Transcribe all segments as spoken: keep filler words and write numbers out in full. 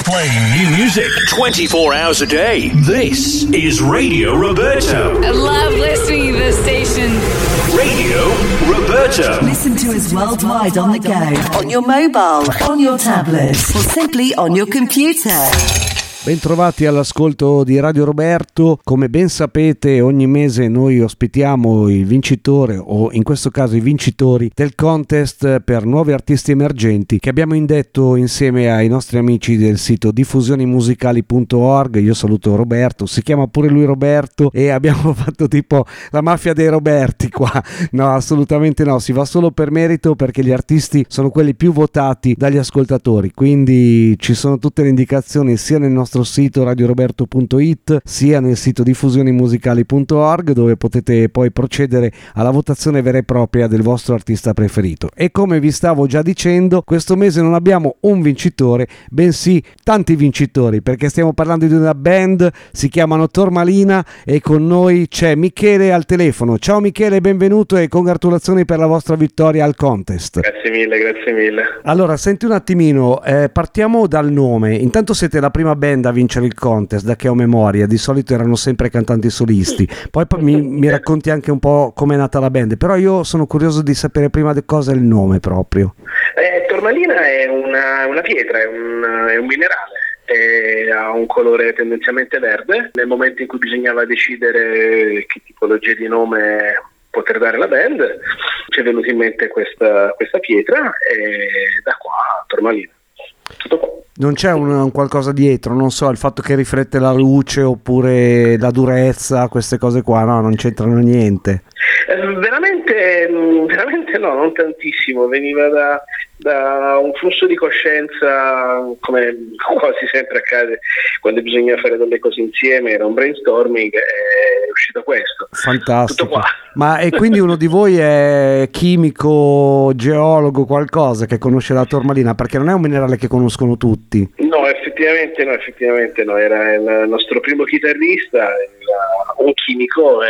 Playing new music twenty-four hours a day. This is Radio Roberto. I love listening to this station. Radio Roberto. Listen to us worldwide on the go, on your mobile, on your tablet, or simply on your computer. Bentrovati all'ascolto di Radio Roberto. Come ben sapete, ogni mese noi ospitiamo il vincitore, o in questo caso i vincitori, del contest per nuovi artisti emergenti che abbiamo indetto insieme ai nostri amici del sito diffusionimusicali punto org. Io saluto Roberto, si chiama pure lui Roberto e abbiamo fatto tipo la mafia dei Roberti qua. No, assolutamente no, si va solo per merito, perché gli artisti sono quelli più votati dagli ascoltatori, quindi ci sono tutte le indicazioni sia nel nostro sito radio roberto punto it sia nel sito diffusionimusicali punto org, dove potete poi procedere alla votazione vera e propria del vostro artista preferito. E come vi stavo già dicendo, questo mese non abbiamo un vincitore, bensì tanti vincitori, perché stiamo parlando di una band, si chiamano Tormalina, e con noi c'è Michele al telefono. Ciao Michele, benvenuto e congratulazioni per la vostra vittoria al contest. Grazie mille, grazie mille. Allora, senti un attimino, eh, partiamo dal nome. Intanto siete la prima band a vincere il contest, da che ho memoria. Di solito erano sempre cantanti solisti, poi, poi mi, mi racconti anche un po' com'è nata la band, però io sono curioso di sapere prima di cosa è il nome proprio. Eh, Tormalina è una, una pietra, è un, è un minerale, è, ha un colore tendenzialmente verde. Nel momento in cui bisognava decidere che tipologia di nome poter dare alla band, ci è venuta in mente questa, questa pietra, e da qua Tormalina. Tutto qua. Non c'è un, un qualcosa dietro, non so, il fatto che riflette la luce oppure la durezza, queste cose qua, no, non c'entrano niente. Eh, veramente, veramente no, non tantissimo, veniva da, da un flusso di coscienza, come quasi sempre accade quando bisogna fare delle cose insieme, era un brainstorming e è uscito questo. Fantastico. Tutto qua. Ma e quindi uno di voi è chimico, geologo, qualcosa che conosce la Tormalina, perché non è un minerale che conoscono tutti. No, effettivamente no, effettivamente no, era il nostro primo chitarrista, era un chimico,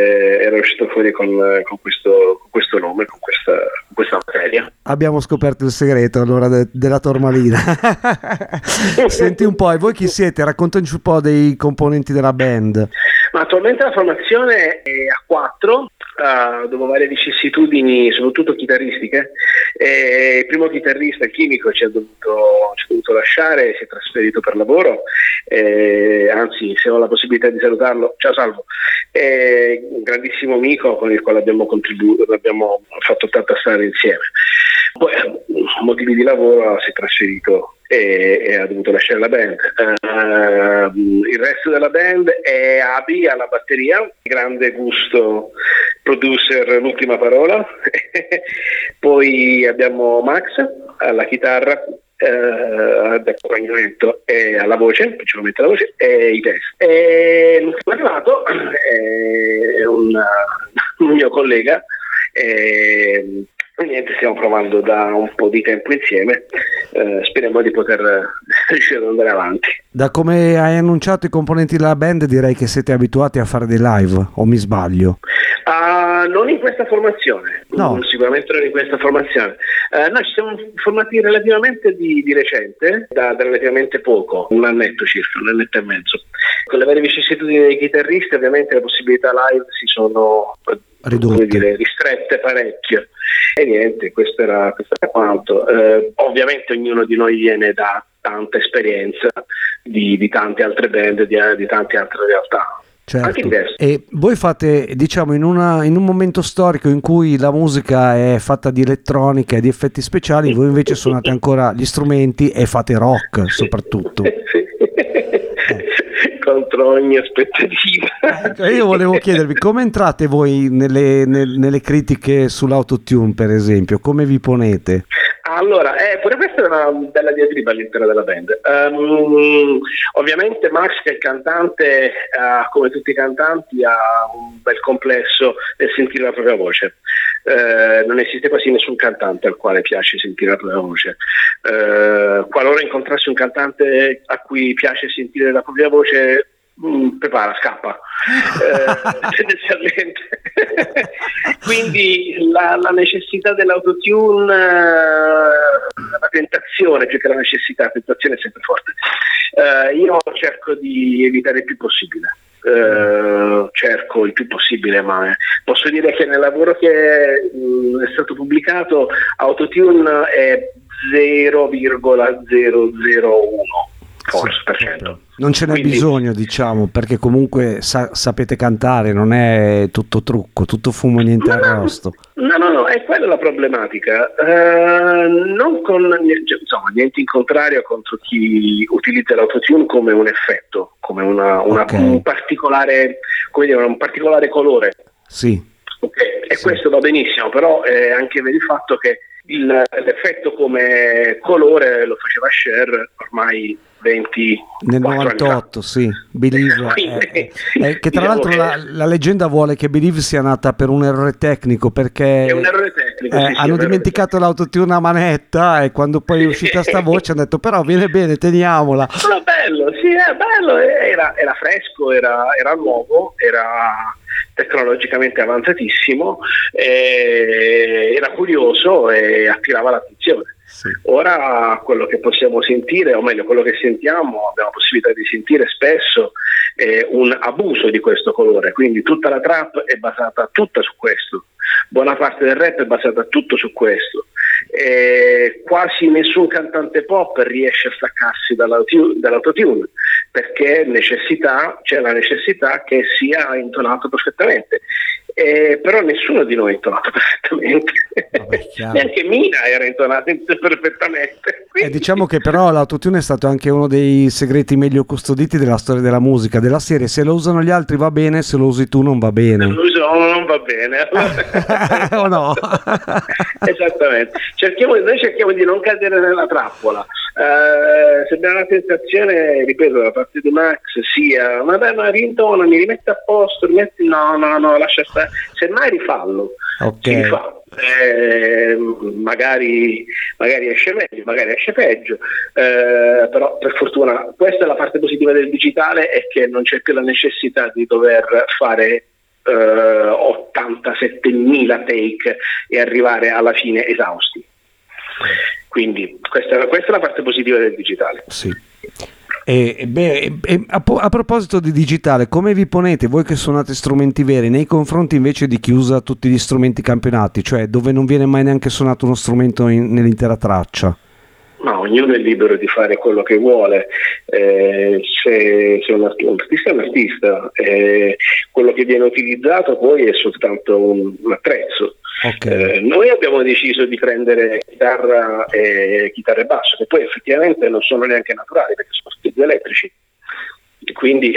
e era uscito fuori con, con, questo, con questo nome, con questa, con questa materia. Abbiamo scoperto il segreto allora de- della Tormalina. Senti un po', e voi chi siete? Raccontaci un po' dei componenti della band. Ma attualmente la formazione è a quattro, uh, dopo varie vicissitudini, soprattutto chitarristiche. E il primo chitarrista, il chimico, ci ha dovuto, ci ha dovuto lasciare, si è trasferito per lavoro, e, anzi, se ho la possibilità di salutarlo, ciao Salvo, è un grandissimo amico con il quale abbiamo contribuito, abbiamo fatto tanta strada insieme. Poi, motivi di lavoro, si è trasferito e, e ha dovuto lasciare la band. Uh, il resto della band è Abi alla batteria, grande gusto, producer, l'ultima parola. Poi abbiamo Max alla chitarra, Uh, ad accompagnamento e alla voce, principalmente alla voce, e i testi. E l'ultimo arrivato è un, un mio collega, e niente, stiamo provando da un po' di tempo insieme, uh, speriamo di poter riuscire ad andare avanti. Da come hai annunciato i componenti della band, direi che siete abituati a fare dei live, o mi sbaglio? Uh, non in questa formazione, no. Sicuramente non in questa formazione. Uh, noi ci siamo formati relativamente di, di recente, da, da relativamente poco, un annetto circa, un annetto e mezzo. Con le varie vicissitudini dei chitarristi, ovviamente le possibilità live si sono ridotte, come dire, ristrette parecchio. E niente, questo era, questo era quanto. Uh, ovviamente ognuno di noi viene da tanta esperienza di, di tante altre band, di, di tante altre realtà. Certo. E voi fate, diciamo, in, una, in un momento storico in cui la musica è fatta di elettronica e di effetti speciali, voi invece suonate ancora gli strumenti e fate rock soprattutto. Sì. Contro ogni aspettativa. Ecco, io volevo chiedervi come entrate voi nelle, nelle, nelle critiche sull'autotune, per esempio, come vi ponete? Allora, eh, pure questa è una bella diatriba all'interno della band. Um, ovviamente Max, che è il cantante, uh, come tutti i cantanti, ha un bel complesso nel sentire la propria voce. Uh, non esiste quasi nessun cantante al quale piace sentire la propria voce. Uh, qualora incontrassi un cantante a cui piace sentire la propria voce, mh, prepara, scappa, eh, tendenzialmente. Quindi la, la necessità dell'autotune, eh, la tentazione più che la necessità, la tentazione è sempre forte. Eh, io cerco di evitare il più possibile. Uh, cerco il più possibile, ma posso dire che nel lavoro che mh, è stato pubblicato autotune è zero virgola zero zero uno forse per cento. Non ce n'è Quindi, bisogno, diciamo, perché comunque sa- sapete cantare, non è tutto trucco, tutto fumo, niente arrosto. No, no, no, è quella la problematica. Uh, non con insomma, niente in contrario contro chi utilizza l'autotune come un effetto, come una, una okay. un particolare, come dire, un particolare colore. Sì. Okay. E sì. questo va benissimo, però è anche vero il fatto che il, l'effetto come colore lo faceva Cher ormai venti nel novantotto, sì, Believe. eh, eh, che tra diciamo l'altro che la, la leggenda vuole che Believe sia nata per un errore tecnico, perché è un errore tecnico, eh, sì, sì, hanno dimenticato l'autotune a manetta e quando poi è uscita sta voce hanno detto però viene bene, teniamola. Era bello, sì, è bello, era, era fresco, era, era nuovo, era tecnologicamente avanzatissimo, eh, era curioso e attirava l'attenzione. Sì. Ora quello che possiamo sentire, o meglio quello che sentiamo, abbiamo possibilità di sentire spesso è un abuso di questo colore, quindi tutta la trap è basata tutta su questo, buona parte del rap è basata tutto su questo, e quasi nessun cantante pop riesce a staccarsi dall'autotune, dall'autotune perché necessità, c'è la necessità che sia intonato perfettamente. Eh, però nessuno di noi è intonato perfettamente. Vabbè, neanche Mina era intonata perfettamente. E diciamo che però l'autotune è stato anche uno dei segreti meglio custoditi della storia della musica, della serie se lo usano gli altri va bene, se lo usi tu non va bene. Se lo uso non va bene. O no? Esattamente. Cerchiamo, noi cerchiamo di non cadere nella trappola. Uh, se abbiamo la sensazione, ripeto, da parte di Max sia ma dai, ma rintona, mi rimetti a posto, rimetti... no, no, no, lascia stare, semmai rifallo, okay. si rifà. Eh, magari, magari esce meglio, magari esce peggio, eh, però per fortuna questa è la parte positiva del digitale, è che non c'è più la necessità di dover fare eh, ottantasettemila take e arrivare alla fine esausti. Quindi questa, questa è la parte positiva del digitale. Sì. E, beh, e, a, a proposito di digitale, come vi ponete voi che suonate strumenti veri nei confronti invece di chi usa tutti gli strumenti campionati, cioè dove non viene mai neanche suonato uno strumento in, nell'intera traccia? Ma ognuno è libero di fare quello che vuole, eh, se, se un artista è un artista, eh, quello che viene utilizzato poi è soltanto un, un attrezzo. Okay. Eh, noi abbiamo deciso di prendere chitarra e chitarra e basso, che poi effettivamente non sono neanche naturali perché sono tutti elettrici, quindi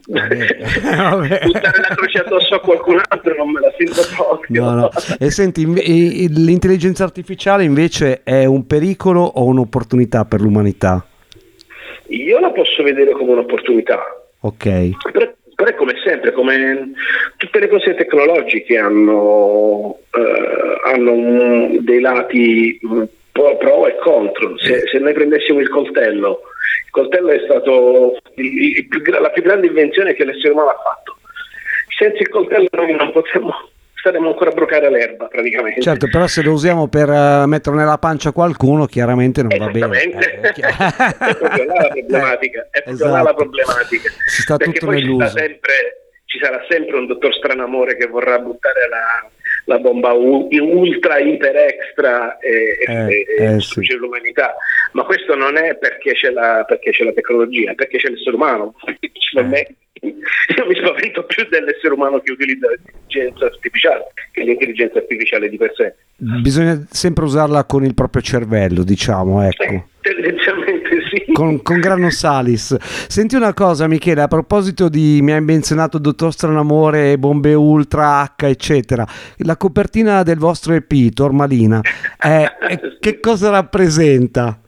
vabbè. buttare la croce addosso a qualcun altro non me la sento proprio. No, no. E senti, l'intelligenza artificiale invece è un pericolo o un'opportunità per l'umanità? Io la posso vedere come un'opportunità. Ok. Però, però è come sempre, come tutte le cose tecnologiche hanno, eh, hanno un, dei lati pro, pro e contro. Se, se noi prendessimo il coltello, il coltello è stato il, il più, la più grande invenzione che l'essere umano ha fatto. Senza il coltello noi non potremmo, staremmo ancora a bruciare l'erba praticamente. Certo, però se lo usiamo per uh, metterlo nella pancia a qualcuno chiaramente non va bene. Eh, è proprio là la problematica, è proprio esatto. là la problematica. Si sta perché tutto poi nell'uso. Ci, sta sempre, ci sarà sempre un dottor Stranamore che vorrà buttare la, la bomba u, ultra iper extra e, eh, e eh, distrugge sì. l'umanità, ma questo non è perché c'è la, perché c'è la tecnologia, è perché c'è l'essere umano. Per me, io mi spavento più dell'essere umano che utilizza l'intelligenza artificiale che l'intelligenza artificiale di per sé. Bisogna sempre usarla con il proprio cervello, diciamo, ecco. Eh, tendenzialmente sì. Con, con grano salis. Senti una cosa, Michele, a proposito di, mi hai menzionato Dottor Stranamore, Bombe Ultra, H, eccetera. La copertina del vostro E P, Tormalina, eh, che cosa rappresenta?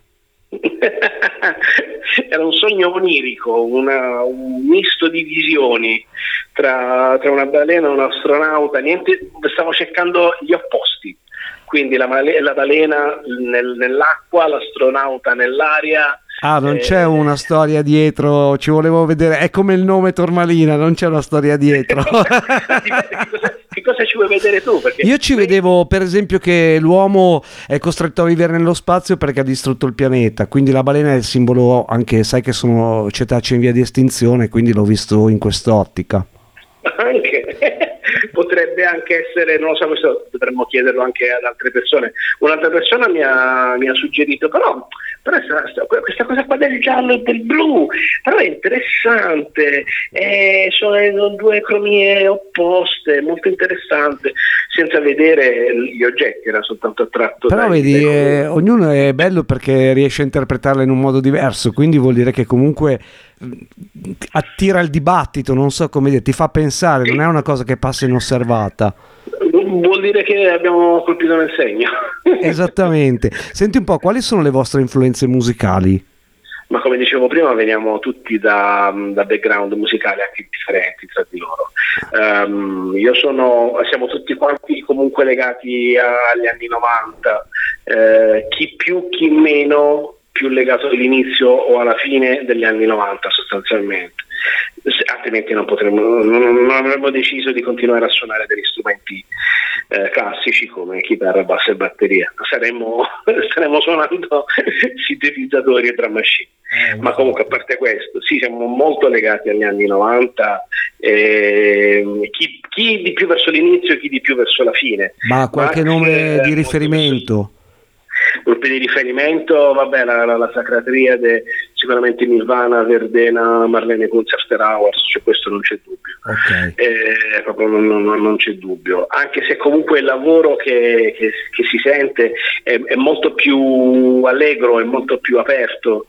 Era un sogno onirico, una, un misto di visioni tra, tra una balena e un astronauta. Niente, stavo cercando gli opposti, quindi la, la balena nel, nell'acqua, l'astronauta nell'aria, Ah, non eh, c'è una storia dietro, ci volevo vedere, è come il nome Tormalina, non c'è una storia dietro. Dipende che cosa, che cosa ci vuoi vedere tu? Perché Io ci vedevo per esempio che l'uomo è costretto a vivere nello spazio perché ha distrutto il pianeta, quindi la balena è il simbolo, anche sai che sono cetacei in via di estinzione, quindi l'ho visto in quest'ottica. Anche potrebbe anche essere, non lo so, questo dovremmo chiederlo anche ad altre persone. Un'altra persona mi ha, mi ha suggerito, però, però questa, questa cosa qua del giallo e del blu, però è interessante, eh, sono due cromie opposte, molto interessante, senza vedere gli oggetti, era soltanto attratto. Però dai, vedi, dai eh, ognuno è bello perché riesce a interpretarla in un modo diverso, quindi vuol dire che comunque attira il dibattito, non so come dire, ti fa pensare, non è una cosa che passa inosservata. Vuol dire che abbiamo colpito nel segno. Esattamente. Senti un po', quali sono le vostre influenze musicali? Ma come dicevo prima, veniamo tutti da, da background musicali anche differenti tra di loro. Um, io sono, siamo tutti quanti comunque legati agli anni novanta, eh, chi più chi meno, più legato all'inizio o alla fine degli anni novanta sostanzialmente, altrimenti non potremmo, non, non avremmo deciso di continuare a suonare degli strumenti eh, classici come chitarra, basso e batteria, saremmo, staremmo suonando sintetizzatori e drum machine. Eh, ma comunque a parte questo, sì, siamo molto legati agli anni novanta, eh, chi, chi di più verso l'inizio e chi di più verso la fine. Ma qualche ma nome eh, di riferimento? Gruppi di riferimento, vabbè, la, la, la Sacra Triade, sicuramente Nirvana, Verdena, Marlene Kunz, After Hours, cioè questo non c'è dubbio. Okay. Eh, proprio non, non, non c'è dubbio, anche se comunque il lavoro che, che, che si sente è, è molto più allegro, è molto più aperto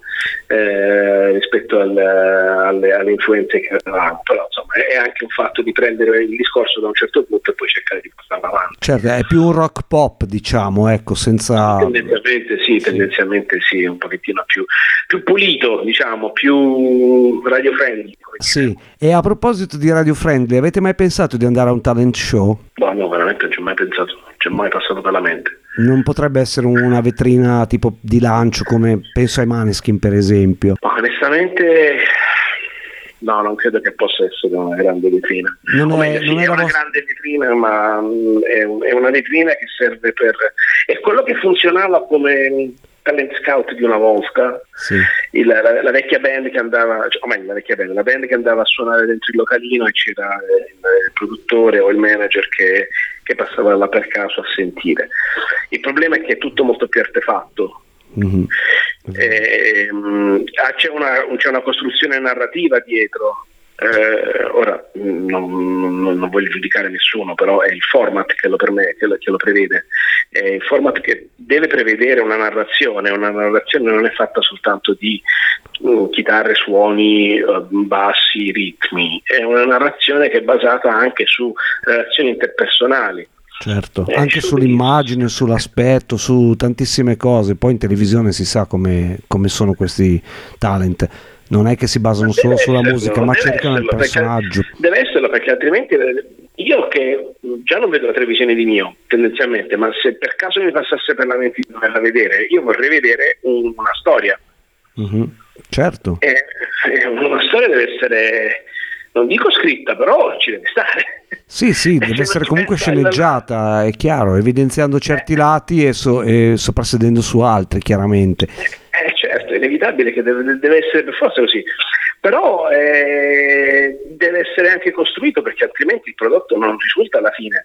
eh, rispetto al, alle, alle influenze che avevamo, però insomma è anche un fatto di prendere il discorso da un certo punto e poi cercare di portarlo avanti. Certo, è più un rock pop, diciamo, ecco, senza... Tendenzialmente sì, tendenzialmente sì, un pochettino più, più pulito, diciamo, più radio friendly. Sì, e a proposito di radio friendly, avete mai pensato di andare a un talent show? No, no, veramente non ci ho mai pensato, non ci è mai passato per la mente. Non potrebbe essere una vetrina tipo di lancio come penso ai Maneskin per esempio? Ma onestamente no, non credo che possa essere una grande vetrina. Non o è, meglio, sì, non è una vostra... grande vetrina, ma mh, è, un, è una vetrina che serve per... è quello che funzionava come talent scout di una volta, sì. il, la, la vecchia band che andava, cioè, o meglio la vecchia band, la band che andava a suonare dentro il localino e c'era il, il produttore o il manager che, che passava là per caso a sentire. Il problema è che è tutto molto più artefatto. Mm-hmm. Eh, mh, c'è, una, c'è una costruzione narrativa dietro. Eh, ora non, non, non voglio giudicare nessuno, però è il format che lo, perme, che lo, che lo prevede, è il format che deve prevedere una narrazione. Una narrazione non è fatta soltanto di uh, chitarre, suoni, uh, bassi, ritmi, è una narrazione che è basata anche su relazioni interpersonali. Certo, eh, anche sull'immagine, sull'aspetto, su tantissime cose. Poi in televisione si sa come, come sono questi talent. Non è che si basano solo sulla esserlo, musica, ma cercano il personaggio. Perché, deve esserlo, perché altrimenti io che già non vedo la televisione di mio, tendenzialmente, ma se per caso mi passasse per la mente di doverla vedere, io vorrei vedere un, una storia. Mm-hmm. Certo. E, e una storia deve essere, non dico scritta, però ci deve stare. Sì, sì, deve essere comunque sceneggiata, è chiaro, evidenziando certi lati e, so, e soprassedendo su altri, chiaramente. Eh, certo, è inevitabile che deve, deve essere per forza così, però eh, deve essere anche costruito, perché altrimenti il prodotto non risulta alla fine.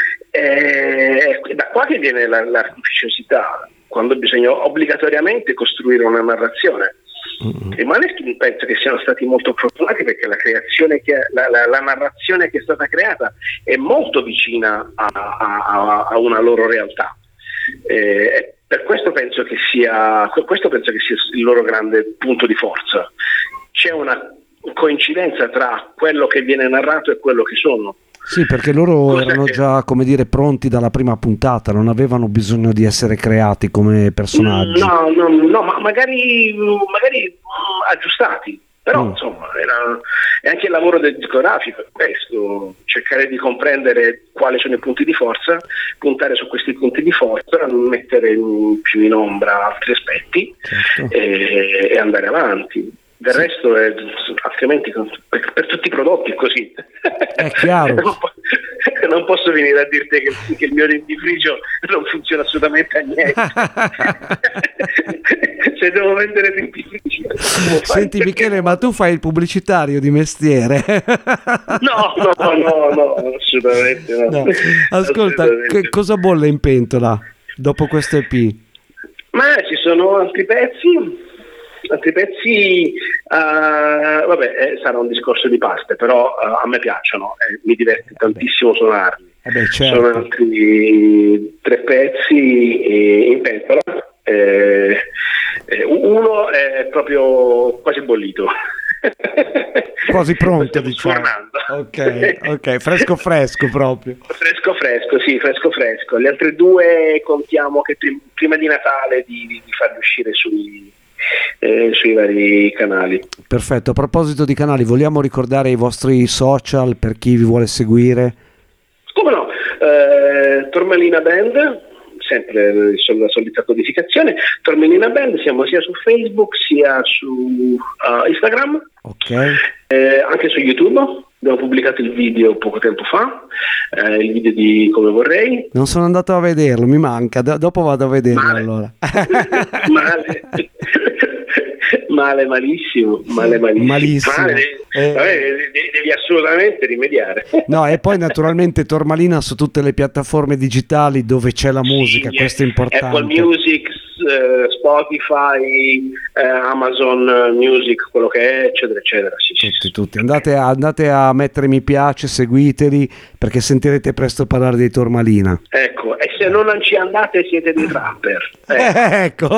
Eh, da qua che viene la, l'artificiosità, quando bisogna obbligatoriamente costruire una narrazione. I Maneskin penso che siano stati molto fortunati, perché la creazione che, la, la, la narrazione che è stata creata è molto vicina a, a, a una loro realtà. Eh, per questo penso che sia questo penso che sia il loro grande punto di forza. C'è una coincidenza tra quello che viene narrato e quello che sono. Sì, perché loro Cosa erano che... già, come dire, pronti dalla prima puntata, non avevano bisogno di essere creati come personaggi. No, no, no, ma magari, magari aggiustati, però mm. insomma era, e anche il lavoro del discografico è questo, cercare di comprendere quali sono i punti di forza, puntare su questi punti di forza, mettere in, più in ombra altri aspetti, certo. e, e andare avanti. Del sì. resto è, altrimenti per, per tutti i prodotti è così. È chiaro. non, po- non posso venire a dirti che, che il mio dentifricio non funziona assolutamente a niente. Se devo vendere dentifrici, senti Michele, ma tu fai il pubblicitario di mestiere? no, no, no, no, assolutamente no. no. Ascolta, assolutamente. Che cosa bolle in pentola dopo questo E P? Ma ci sono altri pezzi. Altri pezzi, uh, vabbè, eh, sarà un discorso di paste, però uh, a me piacciono, eh, mi diverte tantissimo suonarli. Eh beh, certo. Sono altri tre pezzi eh, in pentola, eh, eh, uno è proprio quasi bollito. Quasi pronto, diciamo. Ok, ok, fresco fresco proprio. Fresco fresco, sì, fresco fresco. Le altre due contiamo che prim- prima di Natale di, di, di farli uscire sui... Eh, sui vari canali. Perfetto, a proposito di canali, vogliamo ricordare i vostri social per chi vi vuole seguire? Come no, eh, Tormalina Band, sempre sulla solita codificazione, Tormalina Band, siamo sia su Facebook sia su uh, Instagram, ok, eh, anche su YouTube. Abbiamo pubblicato il video poco tempo fa, eh, il video di Come Vorrei. Non sono andato a vederlo, mi manca, D- dopo vado a vederlo. Male. Allora. Male. Male, malissimo, male, malissimo. Malissimo. Male, eh. vabbè, devi assolutamente rimediare. No, e poi naturalmente Tormalina su tutte le piattaforme digitali dove c'è la musica, sì, questo è importante. Apple Music, Spotify, Amazon Music, quello che è, eccetera, eccetera. Sì, tutti, sì. tutti. Andate a, andate a mettere mi piace, seguiteli, perché sentirete presto parlare dei Tormalina. Ecco, e se non ci andate siete dei trapper. Eh. Ecco.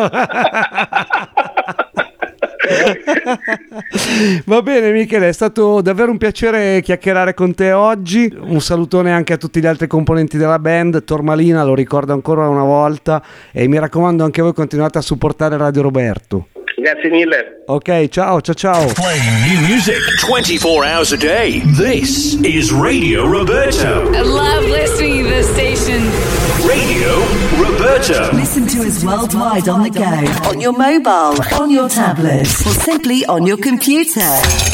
Va bene Michele, è stato davvero un piacere chiacchierare con te oggi, un salutone anche a tutti gli altri componenti della band. Tormalina, lo ricordo ancora una volta, e mi raccomando anche voi continuate a supportare Radio Roberto. Grazie mille. Ok, ciao ciao ciao. Playing new music twenty-four hours a day. This is Radio Roberto. I love listening to this station. Radio Roberto. Listen to us worldwide on the go, on your mobile, on your tablet, or simply on your computer.